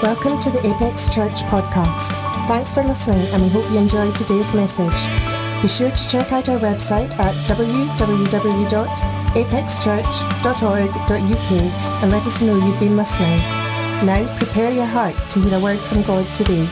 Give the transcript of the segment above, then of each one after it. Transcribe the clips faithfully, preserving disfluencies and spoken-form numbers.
Welcome to the Apex Church podcast. Thanks for listening, and we hope you enjoyed today's message. Be sure to check out our website at w w w dot apex church dot org dot u k and let us know you've been listening. Now prepare your heart to hear a word from God today.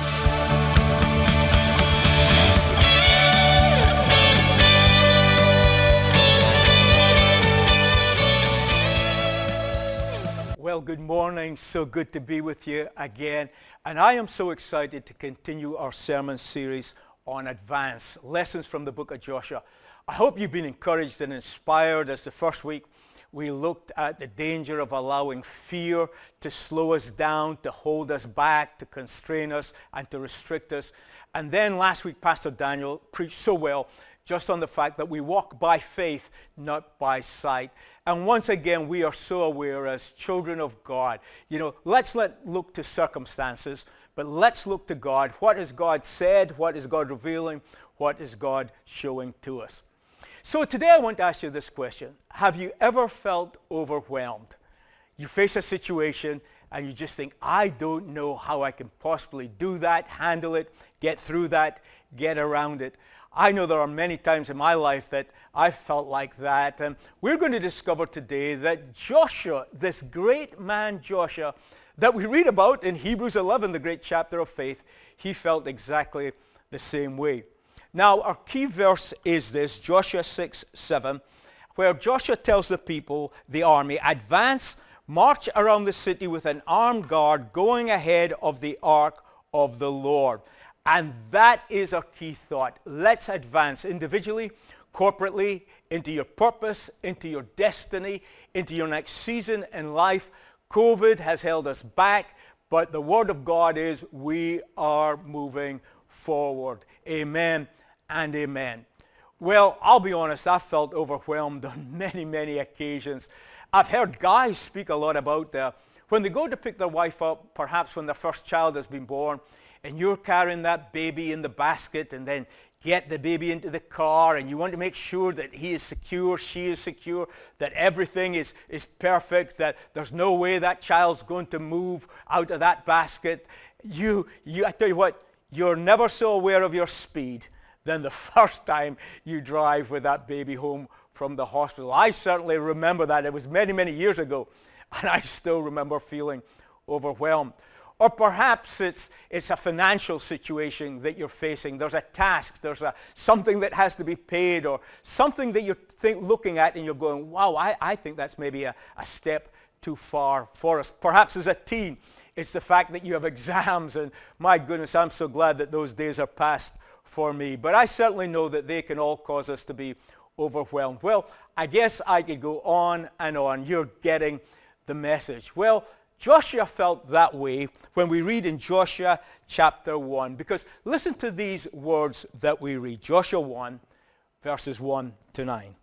Well, good morning. So good to be with you again. And I am so excited to continue our sermon series on Advance, lessons from the book of Joshua. I hope you've been encouraged and inspired as the first week we looked at the danger of allowing fear to slow us down, to hold us back, to constrain us, and to restrict us. And then last week, Pastor Daniel preached so well just on the fact that we walk by faith, not by sight. And once again, we are so aware as children of God. You know, let's not look to circumstances, but let's look to God. What has God said? What is God revealing? What is God showing to us? So today I want to ask you this question. Have you ever felt overwhelmed? You face a situation and you just think, I don't know how I can possibly do that, handle it, get through that, get around it. I know there are many times in my life that I felt like that. And we're going to discover today that Joshua, this great man Joshua, that we read about in Hebrews eleven, the great chapter of faith, he felt exactly the same way. Now, our key verse is this, Joshua six seven, where Joshua tells the people, the army, advance, march around the city with an armed guard going ahead of the ark of the Lord. And that is our key thought. Let's advance individually, corporately, into your purpose, into your destiny, into your next season in life. COVID has held us back, but the word of God is we are moving forward. Amen and amen. Well, I'll be honest, I felt overwhelmed on many, many occasions. I've heard guys speak a lot about uh, when they go to pick their wife up, perhaps when their first child has been born, and you're carrying that baby in the basket and then get the baby into the car and you want to make sure that he is secure, she is secure, that everything is, is perfect, that there's no way that child's going to move out of that basket. You, you, I tell you what, you're never so aware of your speed than the first time you drive with that baby home from the hospital. I certainly remember that. It was many, many years ago, and I still remember feeling overwhelmed. Or perhaps it's, it's a financial situation that you're facing. There's a task, there's a, something that has to be paid, or something that you're think, looking at and you're going, wow, I, I think that's maybe a, a step too far for us. Perhaps as a teen, it's the fact that you have exams, and my goodness, I'm so glad that those days are past for me. But I certainly know that they can all cause us to be overwhelmed. Well, I guess I could go on and on. You're getting the message. Well, Joshua felt that way when we read in Joshua chapter one, because listen to these words that we read. Joshua one, verses one to nine.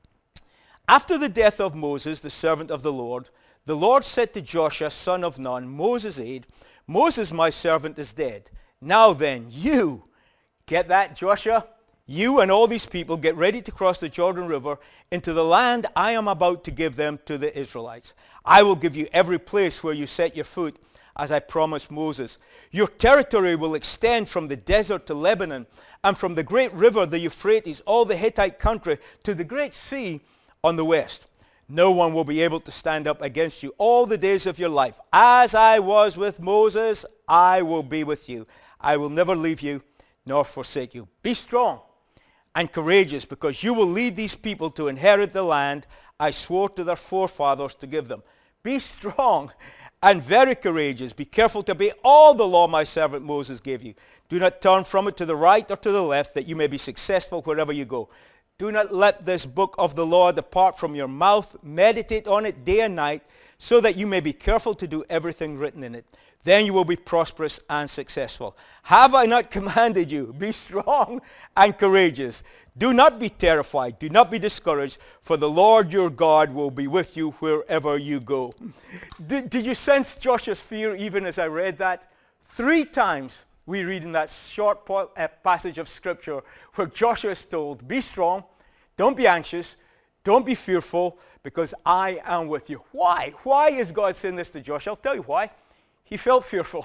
After the death of Moses, the servant of the Lord, the Lord said to Joshua, son of Nun, Moses' aide, Moses, my servant, is dead. Now then, you, get that, Joshua? You and all these people get ready to cross the Jordan River into the land I am about to give them to the Israelites. I will give you every place where you set your foot, as I promised Moses. Your territory will extend from the desert to Lebanon, and from the great river, the Euphrates, all the Hittite country, to the great sea on the west. No one will be able to stand up against you all the days of your life. As I was with Moses, I will be with you. I will never leave you nor forsake you. Be strong and courageous, because you will lead these people to inherit the land I swore to their forefathers to give them. Be strong and very courageous. Be careful to obey all the law my servant Moses gave you. Do not turn from it to the right or to the left, that you may be successful wherever you go. Do not let this book of the law depart from your mouth. Meditate on it day and night, so that you may be careful to do everything written in it. Then you will be prosperous and successful. Have I not commanded you? Be strong and courageous. Do not be terrified. Do not be discouraged, for the Lord your God will be with you wherever you go. Did, did you sense Joshua's fear even as I read that? Three times we read in that short passage of Scripture where Joshua is told, be strong, don't be anxious, don't be fearful, because I am with you. Why? Why is God saying this to Joshua? I'll tell you why. He felt fearful.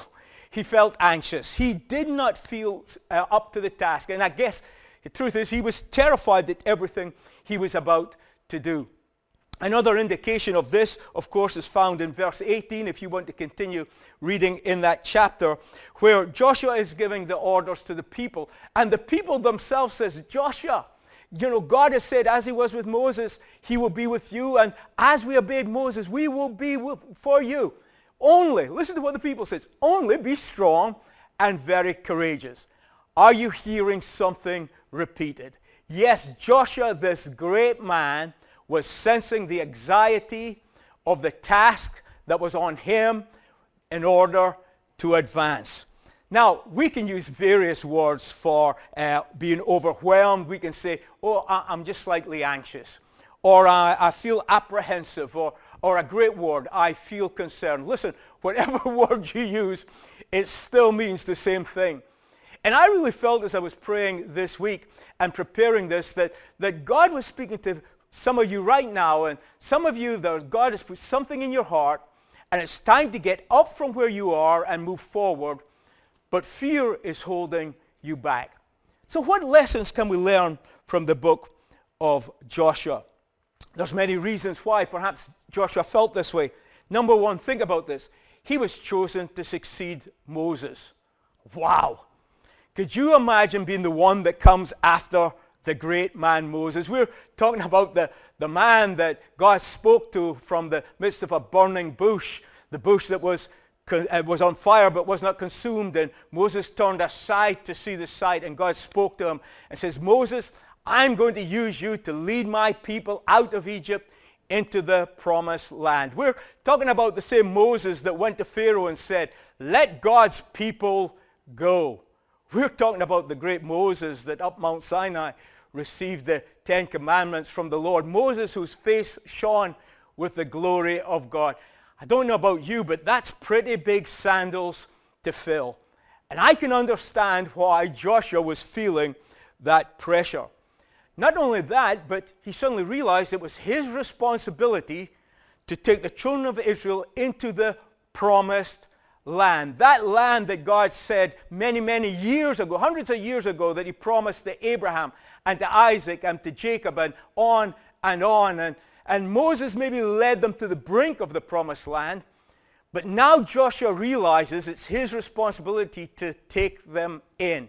he felt anxious. He did not feel uh, up to the task. And I guess the truth is he was terrified at everything he was about to do. Another indication of this, of course, is found in verse eighteen, if you want to continue reading in that chapter, where Joshua is giving the orders to the people. And the people themselves says, Joshua, you know, God has said, as he was with Moses, he will be with you. And as we obeyed Moses, we will be with, for you. Only, listen to what the people says, only be strong and very courageous. Are you hearing something repeated? Yes, Joshua, this great man, was sensing the anxiety of the task that was on him in order to advance. Now, we can use various words for uh, being overwhelmed. We can say, oh, I- I'm just slightly anxious. Or I, I feel apprehensive. Or, or a great word, I feel concerned. Listen, whatever word you use, it still means the same thing. And I really felt as I was praying this week and preparing this that, that God was speaking to some of you right now, and some of you, that God has put something in your heart, and it's time to get up from where you are and move forward, but fear is holding you back. So what lessons can we learn from the book of Joshua? There's many reasons why perhaps Joshua felt this way. Number one, think about this. He was chosen to succeed Moses. Wow. Could you imagine being the one that comes after the great man Moses? We're talking about the, the man that God spoke to from the midst of a burning bush, the bush that was, uh, was on fire but was not consumed, and Moses turned aside to see the sight, and God spoke to him and says, Moses, I'm going to use you to lead my people out of Egypt into the promised land. We're talking about the same Moses that went to Pharaoh and said, let God's people go. We're talking about the great Moses that up Mount Sinai received the Ten Commandments from the Lord. Moses, whose face shone with the glory of God. I don't know about you, but that's pretty big sandals to fill. And I can understand why Joshua was feeling that pressure. Not only that, but he suddenly realized it was his responsibility to take the children of Israel into the promised land. That land that God said many, many years ago, hundreds of years ago, that he promised to Abraham and to Isaac and to Jacob and on and on. And, and Moses maybe led them to the brink of the promised land. But now Joshua realizes it's his responsibility to take them in.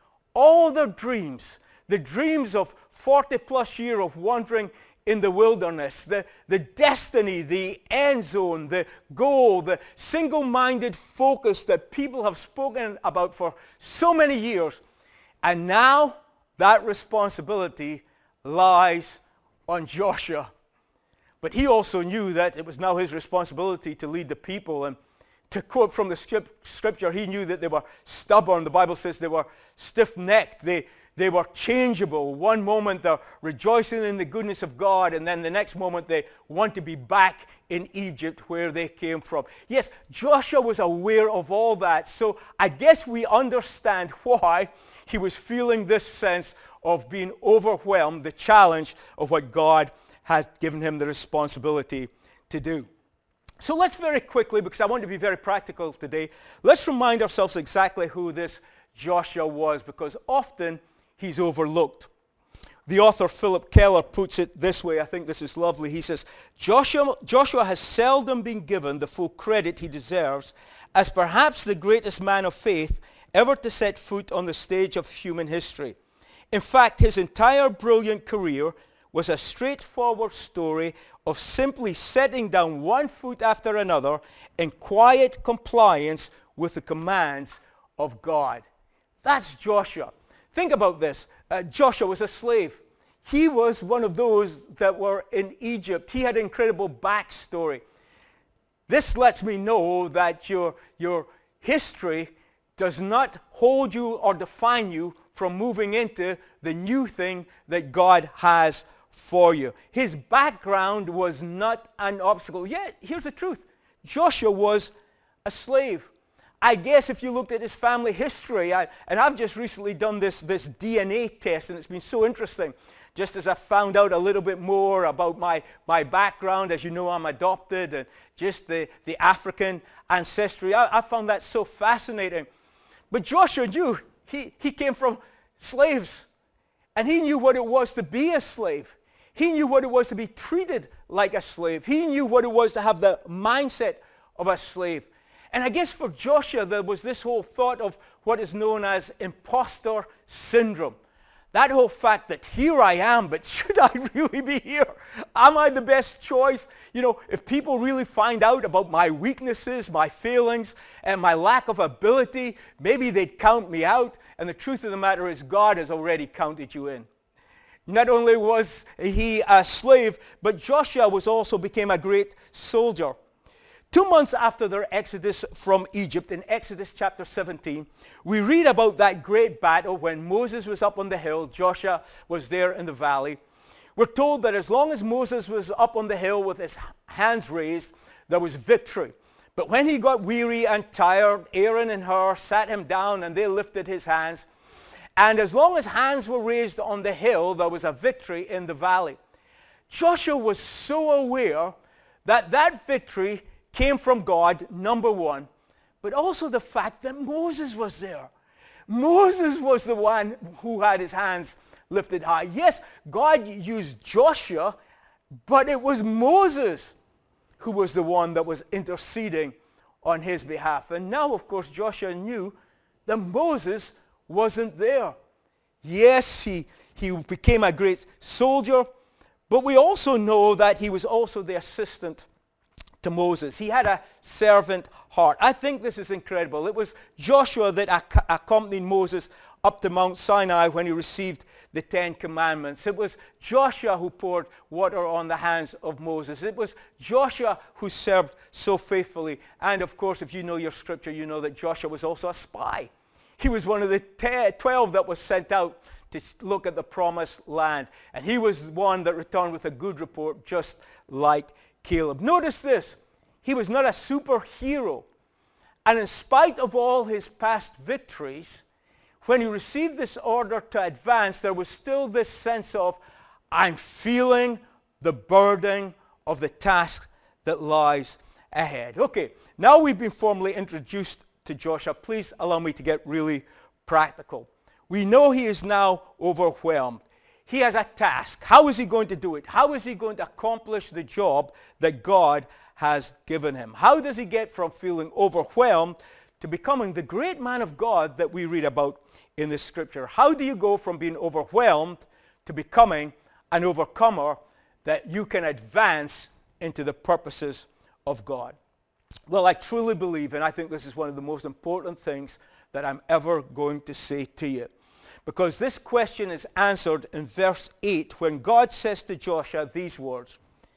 All their dreams, the dreams of forty plus years of wandering in the wilderness, the, the destiny, the end zone, the goal, the single-minded focus that people have spoken about for so many years. And now that responsibility lies on Joshua. But he also knew that it was now his responsibility to lead the people. And to quote from the scripture, he knew that they were stubborn. The Bible says they were stiff-necked. They They were changeable. One moment they're rejoicing in the goodness of God, and then the next moment they want to be back in Egypt where they came from. Yes, Joshua was aware of all that. So I guess we understand why he was feeling this sense of being overwhelmed, the challenge of what God has given him the responsibility to do. So let's very quickly, because I want to be very practical today, let's remind ourselves exactly who this Joshua was, because often he's overlooked. The author Philip Keller puts it this way. I think this is lovely. He says, Joshua, Joshua has seldom been given the full credit he deserves as perhaps the greatest man of faith ever to set foot on the stage of human history. In fact, his entire brilliant career was a straightforward story of simply setting down one foot after another in quiet compliance with the commands of God. That's Joshua. Think about this. Uh, Joshua was a slave. He was one of those that were in Egypt. He had an incredible backstory. This lets me know that your, your history does not hold you or define you from moving into the new thing that God has for you. His background was not an obstacle. Yet, here's the truth. Joshua was a slave. I guess if you looked at his family history, I, and I've just recently done this, this D N A test, and it's been so interesting just as I found out a little bit more about my, my background. As you know, I'm adopted, and just the, the African ancestry. I, I found that so fascinating. But Joshua knew he, he came from slaves, and he knew what it was to be a slave. He knew what it was to be treated like a slave. He knew what it was to have the mindset of a slave. And I guess for Joshua, there was this whole thought of what is known as imposter syndrome. That whole fact that here I am, but should I really be here? Am I the best choice? You know, if people really find out about my weaknesses, my failings, and my lack of ability, maybe they'd count me out. And the truth of the matter is, God has already counted you in. Not only was he a slave, but Joshua was also became a great soldier. Two months after their exodus from Egypt, in Exodus chapter seventeen, we read about that great battle when Moses was up on the hill, Joshua was there in the valley. We're told that as long as Moses was up on the hill with his hands raised, there was victory. But when he got weary and tired, Aaron and Hur sat him down and they lifted his hands. And as long as hands were raised on the hill, there was a victory in the valley. Joshua was so aware that that victory came from God, number one, but also the fact that Moses was there. Moses was the one who had his hands lifted high. Yes, God used Joshua, but it was Moses who was the one that was interceding on his behalf. And now, of course, Joshua knew that Moses wasn't there. Yes, he, he became a great soldier, but we also know that he was also the assistant to Moses. He had a servant heart. I think this is incredible. It was Joshua that ac- accompanied Moses up to Mount Sinai when he received the Ten Commandments. It was Joshua who poured water on the hands of Moses. It was Joshua who served so faithfully. And of course, if you know your scripture, you know that Joshua was also a spy. He was one of the ten, twelve that was sent out to look at the promised land. And he was one that returned with a good report, just like Caleb. Notice this. He was not a superhero. And in spite of all his past victories, when he received this order to advance, there was still this sense of, I'm feeling the burden of the task that lies ahead. Okay, now we've been formally introduced to Joshua. Please allow me to get really practical. We know he is now overwhelmed. He has a task. How is he going to do it? How is he going to accomplish the job that God has given him? How does he get from feeling overwhelmed to becoming the great man of God that we read about in the scripture? How do you go from being overwhelmed to becoming an overcomer that you can advance into the purposes of God? Well, I truly believe, and I think this is one of the most important things that I'm ever going to say to you. Because this question is answered in verse eight when God says to Joshua these words,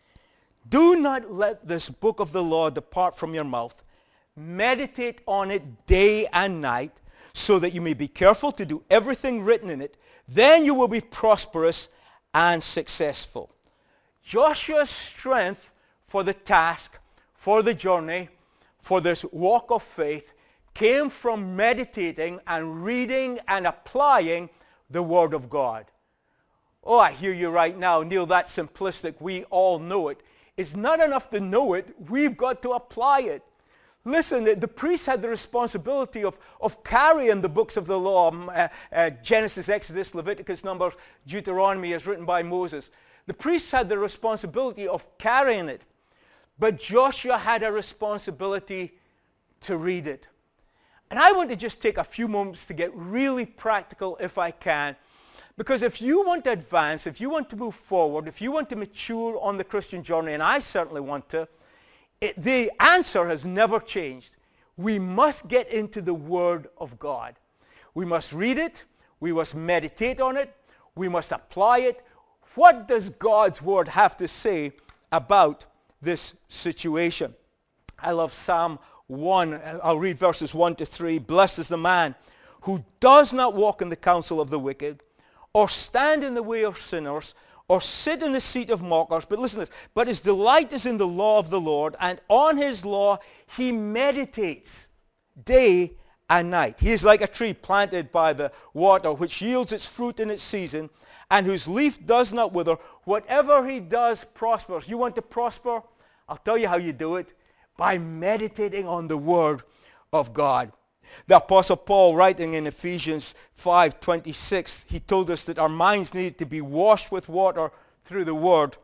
do not let this book of the law depart from your mouth. Meditate on it day and night so that you may be careful to do everything written in it. Then you will be prosperous and successful. Joshua's strength for the task, for the journey, for this walk of faith came from meditating and reading and applying the Word of God. Oh, I hear you right now, Neil, that's simplistic. We all know it. It's not enough to know it. We've got to apply it. Listen, the priests had the responsibility of, of carrying the books of the law. Uh, uh, Genesis, Exodus, Leviticus, Numbers, Deuteronomy is written by Moses. The priests had the responsibility of carrying it. But Joshua had a responsibility to read it. And I want to just take a few moments to get really practical if I can. Because if you want to advance, if you want to move forward, if you want to mature on the Christian journey, and I certainly want to, it, the answer has never changed. We must get into the Word of God. We must read it. We must meditate on it. We must apply it. What does God's Word have to say about this situation? I love Psalm one. I'll read verses one to three. Blessed is the man who does not walk in the counsel of the wicked, or stand in the way of sinners, or sit in the seat of mockers. But listen to this. But his delight is in the law of the Lord, and on his law he meditates day and night. He is like a tree planted by the water, which yields its fruit in its season, and whose leaf does not wither. Whatever he does prospers. You want to prosper? I'll tell you how you do it. By meditating on the Word of God. The Apostle Paul, writing in Ephesians five twenty-six, he told us that our minds need to be washed with water through the Word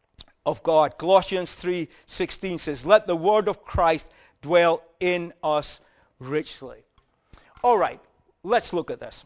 of God. Colossians three sixteen says, let the Word of Christ dwell in us richly. All right, let's look at this.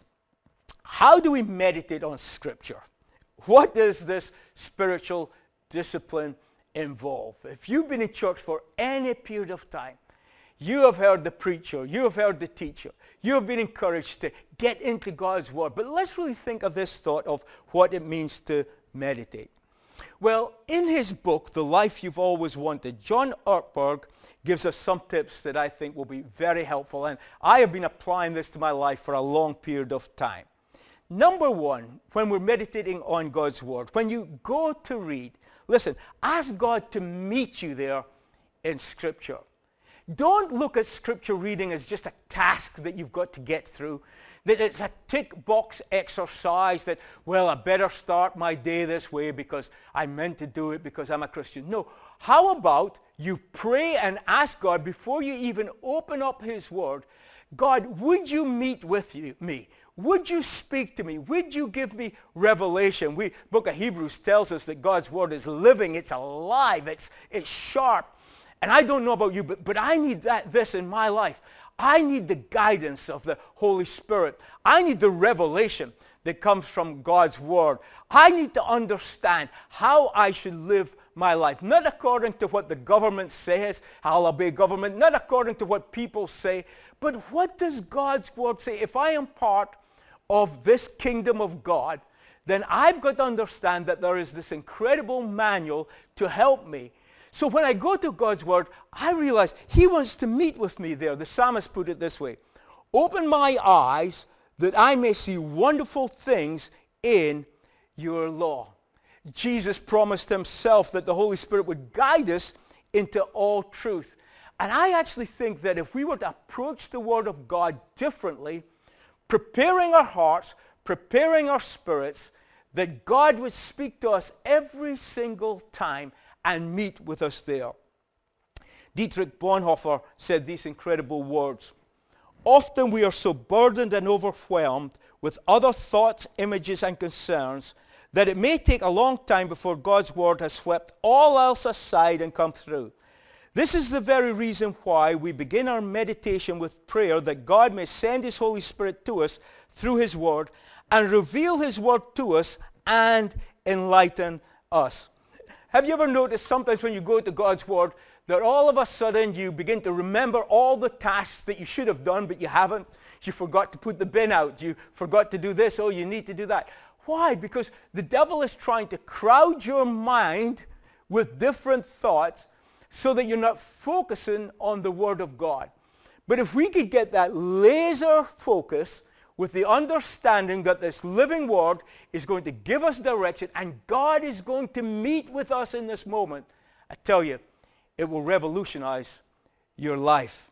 How do we meditate on Scripture? What does this spiritual discipline involve? If you've been in church for any period of time, you have heard the preacher, you have heard the teacher, you have been encouraged to get into God's Word. But let's really think of this thought of what it means to meditate. Well, in his book, The Life You've Always Wanted, John Ortberg gives us some tips that I think will be very helpful. And I have been applying this to my life for a long period of time. Number one, when we're meditating on God's Word, when you go to read, listen, ask God to meet you there in Scripture. Don't look at Scripture reading as just a task that you've got to get through, that it's a tick box exercise that, well, I better start my day this way because I meant to do it because I'm a Christian. No. How about you pray and ask God before you even open up his Word, God, would you meet with you, me? Would you speak to me? Would you give me revelation? We book of Hebrews tells us that God's Word is living, it's alive, it's, it's sharp. And I don't know about you, but, but I need that this in my life. I need the guidance of the Holy Spirit. I need the revelation that comes from God's Word. I need to understand how I should live my life. Not according to what the government says, I'll obey government. Not according to what people say. But what does God's Word say? If I am part of this kingdom of God, then I've got to understand that there is this incredible manual to help me. So when I go to God's Word, I realize he wants to meet with me there. The psalmist put it this way, open my eyes that I may see wonderful things in your law. Jesus promised himself that the Holy Spirit would guide us into all truth. And I actually think that if we were to approach the Word of God differently, preparing our hearts, preparing our spirits, that God would speak to us every single time and meet with us there. Dietrich Bonhoeffer said these incredible words. Often we are so burdened and overwhelmed with other thoughts, images, and concerns that it may take a long time before God's Word has swept all else aside and come through. This is the very reason why we begin our meditation with prayer, that God may send his Holy Spirit to us through his Word and reveal his Word to us and enlighten us. Have you ever noticed sometimes when you go to God's Word that all of a sudden you begin to remember all the tasks that you should have done but you haven't? You forgot to put the bin out. You forgot to do this. Oh, you need to do that. Why? Because the devil is trying to crowd your mind with different thoughts so that you're not focusing on the Word of God. But if we could get that laser focus with the understanding that this living Word is going to give us direction and God is going to meet with us in this moment, I tell you, it will revolutionize your life.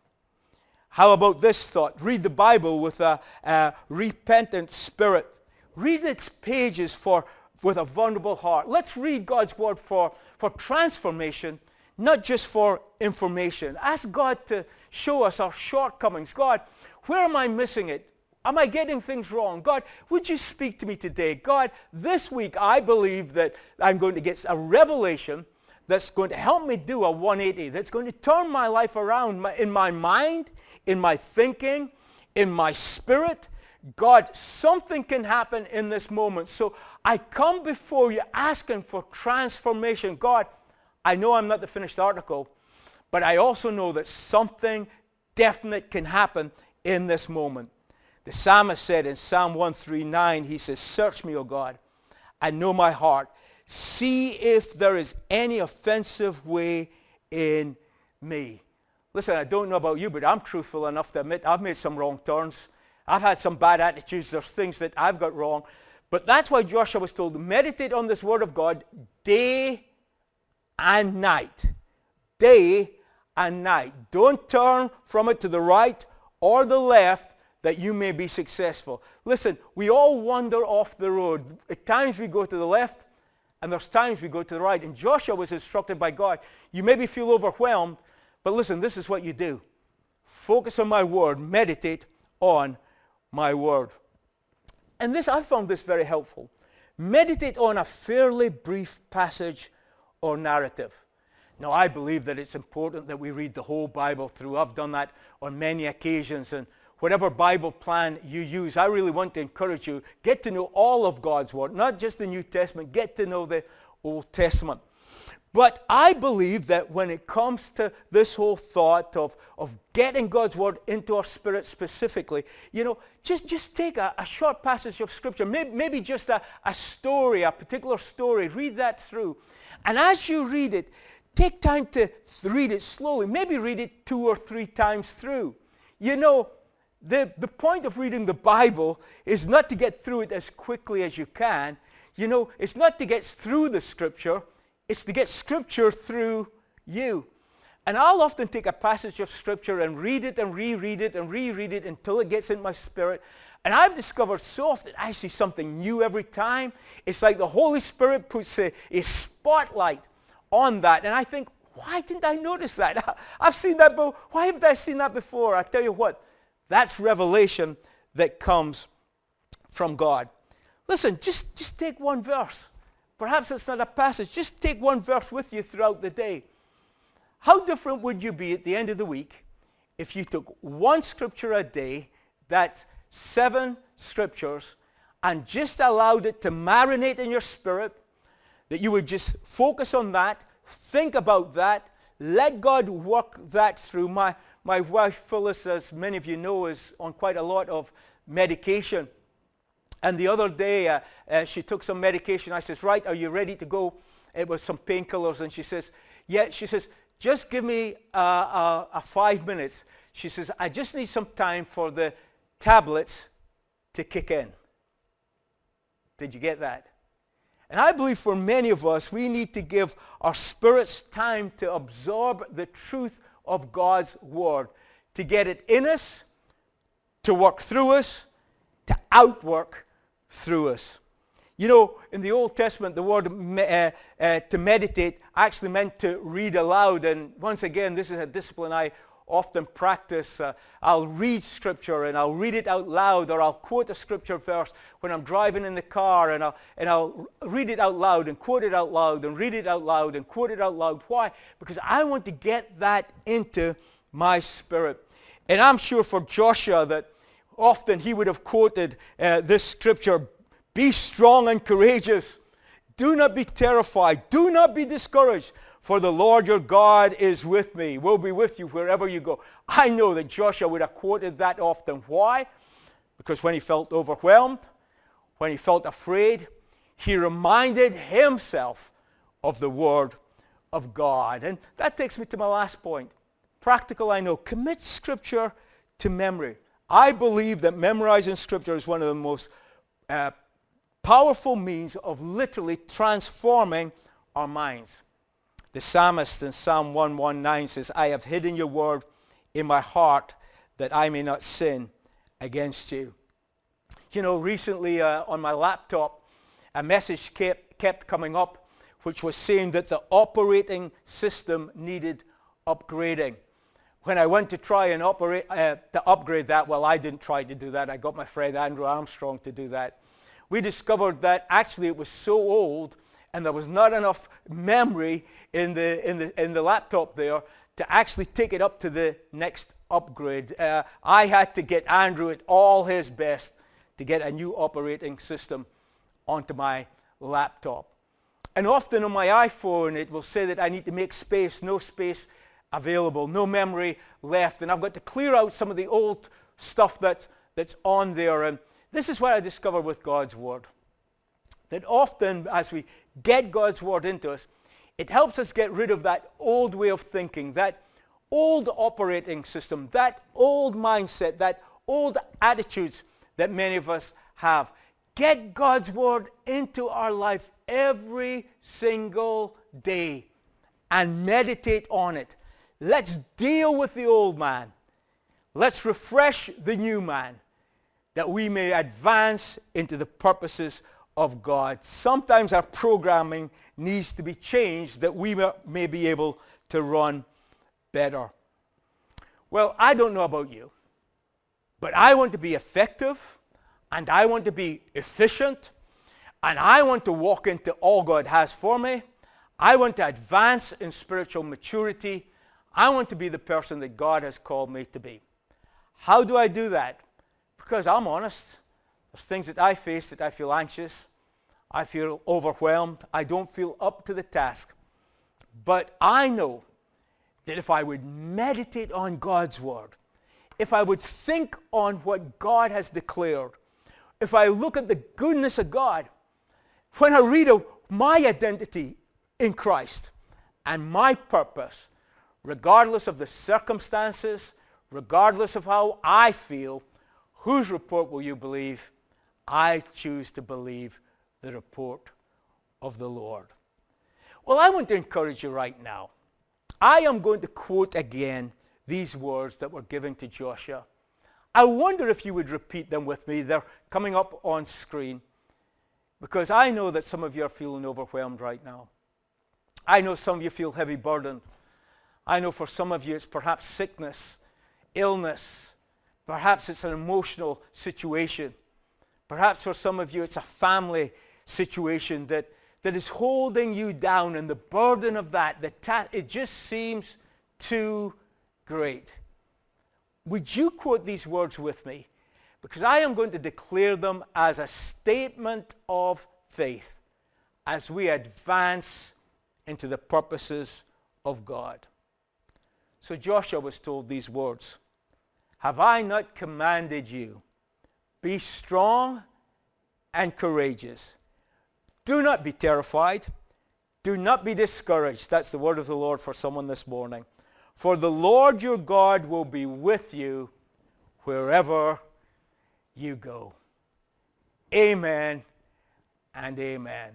How about this thought? Read the Bible with a, a repentant spirit. Read its pages for, with a vulnerable heart. Let's read God's Word for, for transformation, not just for information. Ask God to show us our shortcomings. God, where am I missing it? Am I getting things wrong? God, would you speak to me today? God, this week I believe that I'm going to get a revelation that's going to help me do a one eighty, that's going to turn my life around my, in my mind, in my thinking, in my spirit. God, something can happen in this moment. So I come before you asking for transformation. God, I know I'm not the finished article, but I also know that something definite can happen in this moment. The psalmist said in Psalm one thirty-nine, he says, search me, O God, and know my heart. See if there is any offensive way in me. Listen, I don't know about you, but I'm truthful enough to admit I've made some wrong turns. I've had some bad attitudes. There's things that I've got wrong. But that's why Joshua was told to meditate on this Word of God day and night. Day and night. Don't turn from it to the right or the left. that you may be successful. Listen, we all wander off the road. At times we go to the left, and there's times we go to the right. And Joshua was instructed by God. You maybe feel overwhelmed, but listen, this is what you do. Focus on my word. Meditate on my word. And this, I found this very helpful. Meditate on a fairly brief passage or narrative. Now, I believe that it's important that we read the whole Bible through. I've done that on many occasions, and whatever Bible plan you use, I really want to encourage you, get to know all of God's Word, not just the New Testament, get to know the Old Testament. But I believe that when it comes to this whole thought of, of getting God's Word into our spirit specifically, you know, just, just take a, a short passage of Scripture, maybe, maybe just a, a story, a particular story, read that through. And as you read it, take time to read it slowly. Maybe read it two or three times through. You know, the, the point of reading the Bible is not to get through it as quickly as you can. You know, it's not to get through the Scripture. It's to get Scripture through you. And I'll often take a passage of Scripture and read it and reread it and reread it until it gets in my spirit. And I've discovered so often I see something new every time. It's like the Holy Spirit puts a, a spotlight on that. And I think, why didn't I notice that? I've seen that before. Why haven't I seen that before? I tell you what, that's revelation that comes from God. Listen, just, just take one verse. Perhaps it's not a passage. Just take one verse with you throughout the day. How different would you be at the end of the week if you took one scripture a day, that's seven scriptures, and just allowed it to marinate in your spirit, that you would just focus on that, think about that, let God work that through. My, my wife Phyllis, as many of you know, is on quite a lot of medication. And the other day, uh, uh, she took some medication. I says, right, are you ready to go? It was some painkillers. And she says, yeah. She says, just give me uh, uh, uh, five minutes. She says, I just need some time for the tablets to kick in. Did you get that? And I believe for many of us, we need to give our spirits time to absorb the truth of God's Word, to get it in us, to work through us, to outwork through us. You know, in the Old Testament, the word uh, uh, to meditate actually meant to read aloud. And once again, this is a discipline I often practice. Uh, I'll read Scripture and I'll read it out loud, or I'll quote a Scripture verse when I'm driving in the car, and I'll, and I'll read it out loud and quote it out loud and read it out loud and quote it out loud. Why? Because I want to get that into my spirit. And I'm sure for Joshua that often he would have quoted uh, this scripture, be strong and courageous. Do not be terrified. Do not be discouraged. For the Lord your God is with me. Will be with you wherever you go. I know that Joshua would have quoted that often. Why? Because when he felt overwhelmed, when he felt afraid, he reminded himself of the Word of God. And that takes me to my last point. Practical, I know. Commit Scripture to memory. I believe that memorizing Scripture is one of the most uh, powerful means of literally transforming our minds. The psalmist in Psalm one nineteen says, I have hidden your word in my heart that I may not sin against you. You know, recently uh, on my laptop, a message kept, kept coming up which was saying that the operating system needed upgrading. When I went to try and operate, uh, to upgrade that, well, I didn't try to do that. I got my friend Andrew Armstrong to do that. We discovered that actually it was so old and there was not enough memory in the, in the, in the laptop there to actually take it up to the next upgrade. Uh, I had to get Andrew at all his best to get a new operating system onto my laptop. And often on my iPhone, it will say that I need to make space, no space available, no memory left, and I've got to clear out some of the old stuff that, that's on there. And this is what I discovered with God's Word, that often as we get God's Word into us, it helps us get rid of that old way of thinking, that old operating system, that old mindset, that old attitudes that many of us have. Get God's Word into our life every single day and meditate on it. Let's deal with the old man. Let's refresh the new man. that we may advance into the purposes of God. Sometimes our programming needs to be changed that we may be able to run better. Well, I don't know about you, but I want to be effective, and I want to be efficient, and I want to walk into all God has for me. I want to advance in spiritual maturity. I want to be the person that God has called me to be. How do I do that? Because I'm honest. There's things that I face that I feel anxious. I feel overwhelmed. I don't feel up to the task. But I know that if I would meditate on God's word, if I would think on what God has declared, if I look at the goodness of God, when I read of my identity in Christ and my purpose, regardless of the circumstances, regardless of how I feel, whose report will you believe? I choose to believe the report of the Lord. Well, I want to encourage you right now. I am going to quote again these words that were given to Joshua. I wonder if you would repeat them with me. They're coming up on screen, because I know that some of you are feeling overwhelmed right now. I know some of you feel heavy burdened. I know for some of you it's perhaps sickness, illness. Perhaps it's an emotional situation. Perhaps for some of you it's a family situation that, that is holding you down, and the burden of that, the ta- it just seems too great. Would you quote these words with me? Because I am going to declare them as a statement of faith as we advance into the purposes of God. So Joshua was told these words. Have I not commanded you? Be strong and courageous. Do not be terrified. Do not be discouraged. That's the word of the Lord for someone this morning. For the Lord your God will be with you wherever you go. Amen and amen.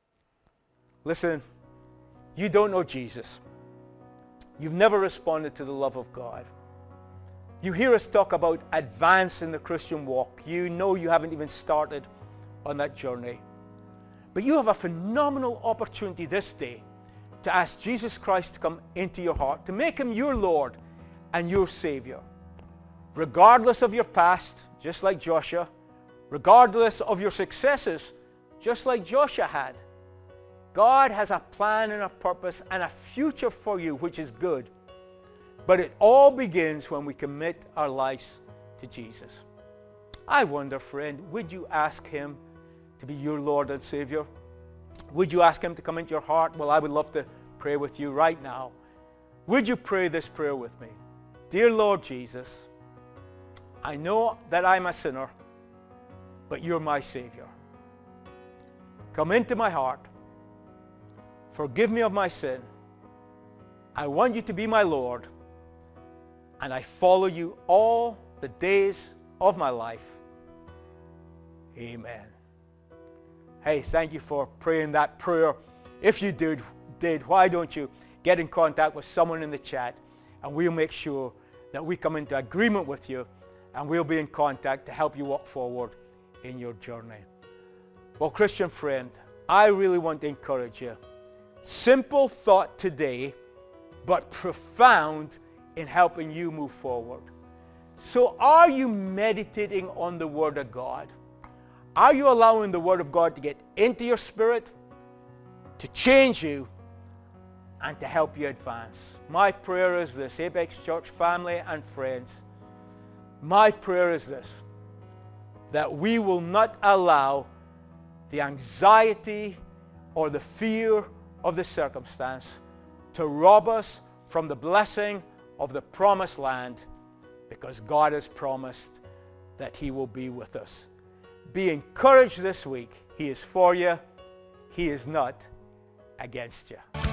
Listen, you don't know Jesus. You've never responded to the love of God. You hear us talk about advance in the Christian walk. You know you haven't even started on that journey. But you have a phenomenal opportunity this day to ask Jesus Christ to come into your heart, to make him your Lord and your Savior. Regardless of your past, just like Joshua, regardless of your successes, just like Joshua had, God has a plan and a purpose and a future for you, which is good. But it all begins when we commit our lives to Jesus. I wonder, friend, would you ask him to be your Lord and Savior? Would you ask him to come into your heart? Well, I would love to pray with you right now. Would you pray this prayer with me? Dear Lord Jesus, I know that I'm a sinner, but you're my Savior. Come into my heart. Forgive me of my sin. I want you to be my Lord, and I follow you all the days of my life. Amen. Hey, thank you for praying that prayer. If you did, did, why don't you get in contact with someone in the chat, and we'll make sure that we come into agreement with you, and we'll be in contact to help you walk forward in your journey. Well, Christian friend, I really want to encourage you. Simple thought today, but profound in helping you move forward. So are you meditating on the Word of God? Are you allowing the Word of God to get into your spirit, to change you, and to help you advance? My prayer is this, Apex Church family and friends. My prayer is this, that we will not allow the anxiety or the fear of the circumstance to rob us from the blessing of the promised land, because God has promised that he will be with us. Be encouraged this week. He is for you. He is not against you.